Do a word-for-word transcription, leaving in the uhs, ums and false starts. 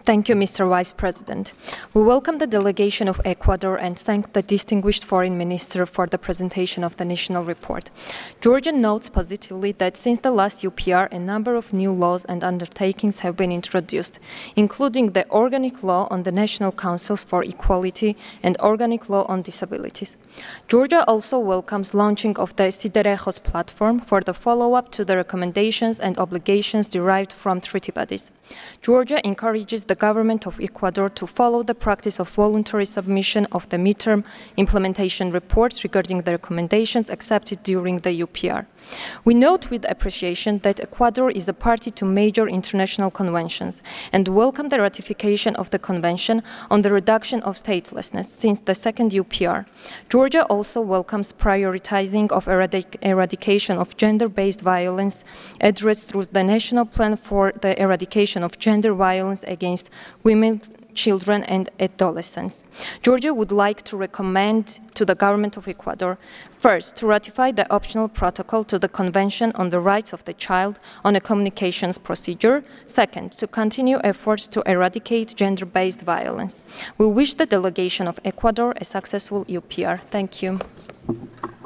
Thank you, Mister Vice President. We welcome the delegation of Ecuador and thank the distinguished Foreign Minister for the presentation of the national report. Georgia notes positively that since the last U P R, a number of new laws and undertakings have been introduced, including the Organic Law on the National Councils for Equality and Organic Law on Disabilities. Georgia also welcomes launching of the Siderejos platform for the follow-up to the recommendations and obligations derived from treaty bodies. Georgia encourages the government of Ecuador to follow the practice of voluntary submission of the midterm implementation reports regarding the recommendations accepted during the U P R. We note with appreciation that Ecuador is a party to major international conventions and welcome the ratification of the Convention on the Reduction of Statelessness since the second U P R. Georgia also welcomes prioritizing of eradic eradication of gender-based violence addressed through the National Plan for the Eradication of Gender Violence against Women, Children and Adolescents. Georgia would like to recommend to the government of Ecuador, first, to ratify the optional protocol to the Convention on the Rights of the Child on a communications procedure. Second, to continue efforts to eradicate gender-based violence. We wish the delegation of Ecuador a successful U P R. Thank you.